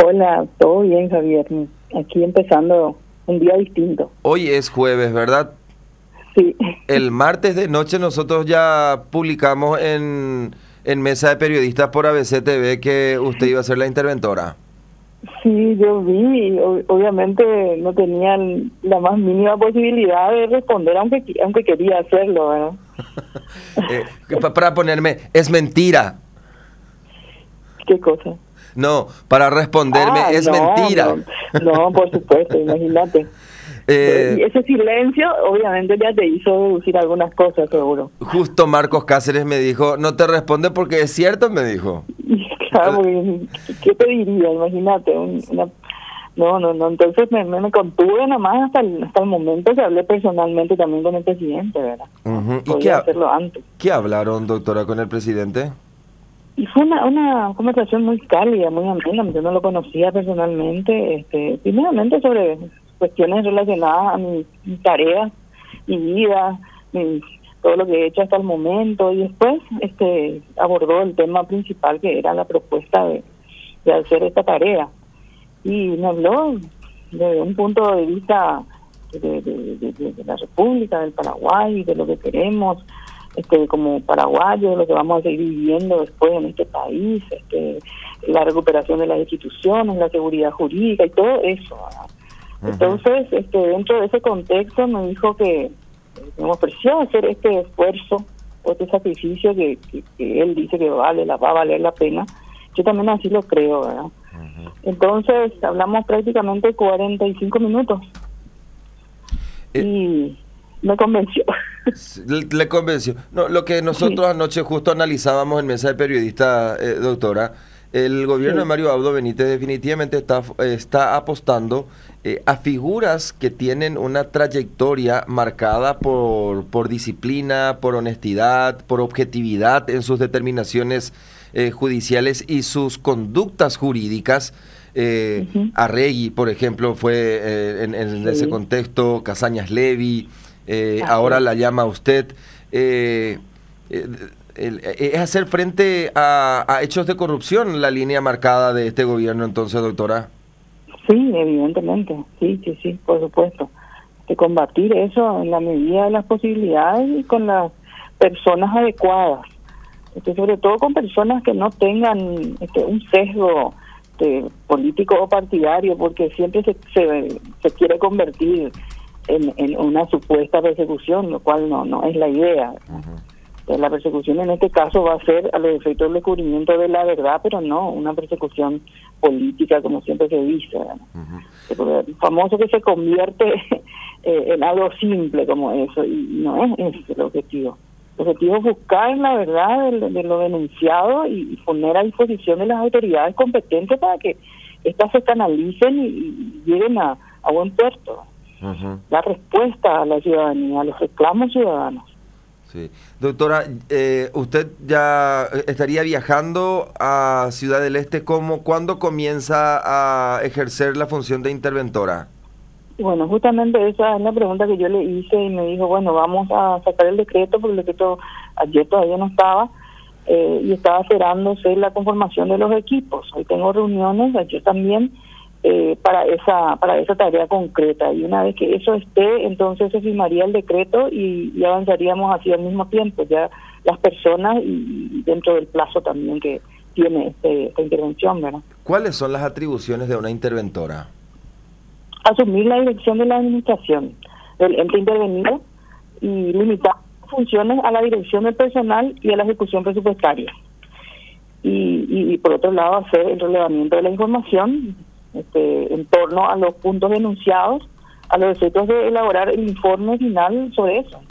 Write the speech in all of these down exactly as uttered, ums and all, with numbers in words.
Hola, todo bien, Javier. Aquí empezando un día distinto. Hoy es jueves, ¿verdad? Sí. El martes de noche nosotros ya publicamos en, en Mesa de Periodistas por A B C T V que usted iba a ser la interventora. Sí, yo vi, y o- obviamente no tenían la más mínima posibilidad de responder, aunque qui- aunque quería hacerlo, ¿verdad? Eh, pa- para ponerme, es mentira. ¿Qué cosa? No, para responderme, Ah, es no, mentira. no, no, por supuesto, imagínate. Y Eh, ese silencio, obviamente, ya te hizo deducir algunas cosas, seguro. justo Marcos Cáceres me dijo, no te responde porque es cierto, me dijo. Y claro, porque, ¿qué te diría? Imagínate, un- una... No, no, no, entonces me, me, me contuve nada más hasta el, hasta el momento que hablé personalmente también con el presidente, ¿verdad? Ujú. ¿Y qué, Podía ha- hacerlo antes. qué hablaron, doctora, con el presidente? Y fue una, una conversación muy cálida, muy amena, yo no lo conocía personalmente, este, primeramente sobre cuestiones relacionadas a mi, mi tarea, mi vida, mi- todo lo que he hecho hasta el momento, y después este abordó el tema principal que era la propuesta de, de hacer esta tarea. Y me habló desde un punto de vista de, de, de- de- de la República, del Paraguay, de lo que queremos este como paraguayos, lo que vamos a seguir viviendo después en este país, este la recuperación de las instituciones, la seguridad jurídica y todo eso, ¿verdad? Ujú. Entonces, este dentro de ese contexto me dijo que eh, me ofreció hacer este esfuerzo o este sacrificio que, que, que él dice que vale la va a valer la pena. Yo también así lo creo, ¿verdad? Entonces hablamos prácticamente cuarenta y cinco minutos Eh, y me convenció. Le, le convenció. No, lo que nosotros Sí. anoche justo analizábamos en Mesa de Periodistas, eh, doctora, el gobierno Sí. de Mario Abdo Benítez definitivamente está, está apostando eh, a figuras que tienen una trayectoria marcada por, por disciplina, por honestidad, por objetividad en sus determinaciones eh, judiciales y sus conductas jurídicas. Eh, Ujú. Arregui, por ejemplo, fue eh, en, en ese Sí. contexto, Casañas Levy, eh, Así ahora es. la llama usted. Eh, eh, el- eh, es hacer frente a, a hechos de corrupción la línea marcada de este gobierno, entonces, doctora. Sí, evidentemente, sí, sí, sí, por supuesto. De combatir eso en la medida de las posibilidades y con las personas adecuadas. Este, sobre todo con personas que no tengan este, un sesgo este, político o partidario, porque siempre se, se, se quiere convertir en, en una supuesta persecución, lo cual no, no es la idea. La persecución en este caso va a ser a los efectos del descubrimiento de la verdad, pero no una persecución política como siempre se dice, ¿verdad? Porque el famoso que se convierte eh, en algo simple como eso, y no es ese el objetivo. El objetivo es buscar la verdad de, de lo denunciado y, y poner a disposición de las autoridades competentes para que éstas se canalicen y, y lleguen a, a buen puerto. Ujú. La respuesta a la ciudadanía, a los reclamos ciudadanos. Sí. Doctora, eh, usted ya estaría viajando a Ciudad del Este. ¿Cómo, cuándo comienza a ejercer la función de interventora? Bueno, justamente esa es la pregunta que yo le hice y me dijo, bueno, vamos a sacar el decreto, porque el decreto ayer todavía no estaba, eh, y estaba esperándose la conformación de los equipos. Hoy tengo reuniones, ayer también, eh, para esa para esa tarea concreta. Y una vez que eso esté, entonces se firmaría el decreto y, y avanzaríamos así al mismo tiempo, ya las personas y, y dentro del plazo también que tiene este, esta intervención, ¿verdad? ¿Cuáles son las atribuciones de una interventora? Asumir la dirección de la administración del ente intervenido y limitar funciones a la dirección del personal y a la ejecución presupuestaria. Y, y, y por otro lado, hacer el relevamiento de la información este, en torno a los puntos denunciados, a los efectos de elaborar el informe final sobre eso.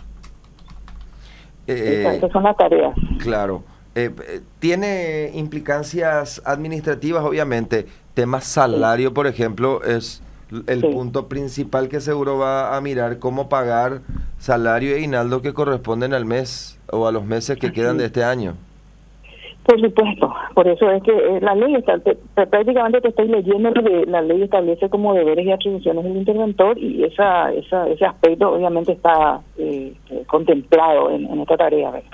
Eh, Esa- esas son las tareas. Claro. Eh, eh, tiene implicancias administrativas, obviamente. Tema salario, por ejemplo, es l- el Sí. punto principal que seguro va a mirar cómo pagar salario e aguinaldo que corresponden al mes o a los meses que quedan Así de es. este año. Por supuesto, por eso es que eh, la ley está, te- te- prácticamente te estoy leyendo lo que la ley establece como deberes y atribuciones del interventor, y esa, esa ese aspecto obviamente está eh, eh, contemplado en, en esta tarea, ¿verdad?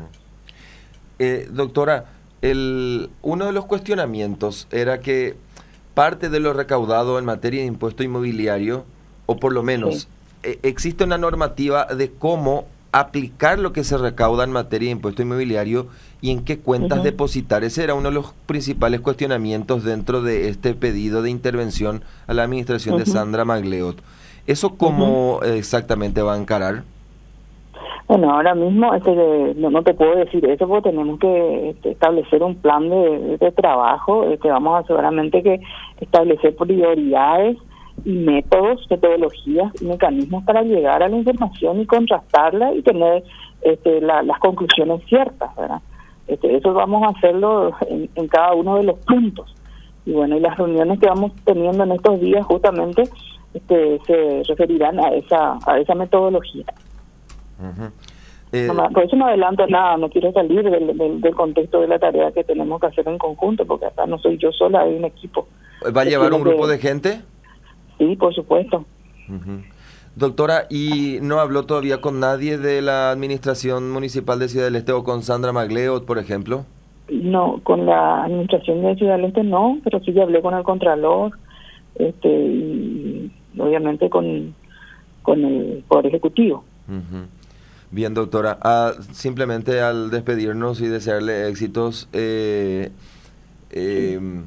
Eh, doctora, el, uno de los cuestionamientos era que parte de lo recaudado en materia de impuesto inmobiliario, o por lo menos, sí. eh, existe una normativa de cómo aplicar lo que se recauda en materia de impuesto inmobiliario y en qué cuentas uh-huh. depositar. Ese era uno de los principales cuestionamientos dentro de este pedido de intervención a la administración uh-huh. de Sandra Magleot. ¿Eso cómo uh-huh. exactamente va a encarar? Bueno, ahora mismo este, no, no te puedo decir eso porque tenemos que este, establecer un plan de, de trabajo. Este, vamos a seguramente que establecer prioridades y métodos, metodologías y mecanismos para llegar a la información y contrastarla y tener este, la, las conclusiones ciertas, ¿verdad? Este, eso vamos a hacerlo en, en cada uno de los puntos. Y bueno, y las reuniones que vamos teniendo en estos días justamente este, se referirán a esa a esa metodología. Uh-huh. eh, no, por eso no adelanto nada, no quiero salir del, del, del contexto de la tarea que tenemos que hacer en conjunto, porque acá no soy yo sola, hay un equipo. ¿Va a llevar un grupo que... de gente? Sí, por supuesto. Uh-huh. Doctora, ¿y no habló todavía con nadie de la Administración Municipal de Ciudad del Este o con Sandra Magleot, por ejemplo? No, con la Administración de Ciudad del Este no, pero sí ya hablé con el Contralor, este, y obviamente con, con el Poder Ejecutivo. Uh-huh. Bien, doctora, ah, simplemente al despedirnos y desearle éxitos, eh, eh, sí.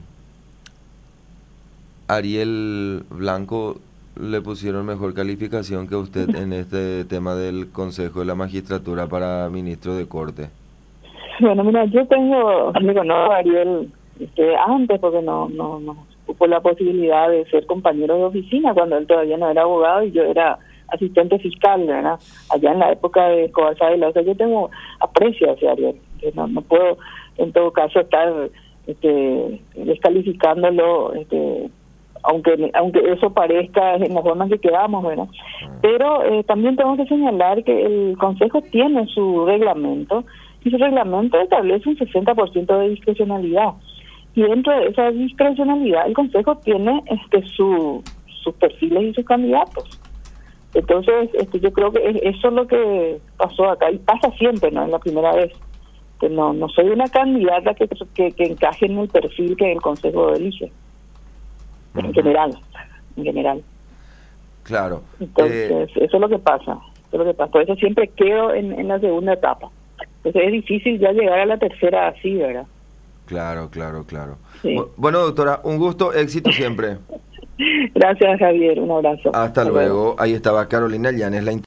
Ariel Blanco le pusieron mejor calificación que usted en este tema del Consejo de la Magistratura para ministro de Corte. Bueno, mira, yo tengo, amigo, no, Ariel, este, antes porque no, no, no hubo la posibilidad de ser compañero de oficina cuando él todavía no era abogado y yo era asistente fiscal, ¿verdad? Allá en la época de Escobar Saavedra. O sea, yo tengo aprecio hacia Ariel. No, no puedo, en todo caso, estar este, descalificándolo, este, aunque aunque eso parezca en la forma en que quedamos, ¿verdad? Pero eh, también tengo que señalar que el Consejo tiene su reglamento y su reglamento establece un sesenta por ciento de discrecionalidad. Y dentro de esa discrecionalidad, el Consejo tiene este su sus perfiles y sus candidatos. Entonces, este, yo creo que eso es lo que pasó acá, y pasa siempre, no es la primera vez. Que no no soy una candidata que, que, que encaje en el perfil que el Consejo elige. Uh-huh. En general, en general. Claro. Entonces, eh... eso es lo que pasa. Eso es lo que pasa. Por eso siempre quedo en, en la segunda etapa. Entonces es difícil ya llegar a la tercera así, ¿verdad? Claro, claro, claro. Sí. Bueno, doctora, un gusto, éxito siempre. Gracias, Javier, un abrazo. Hasta, Hasta luego. luego. Ahí estaba Carolina Llanes, la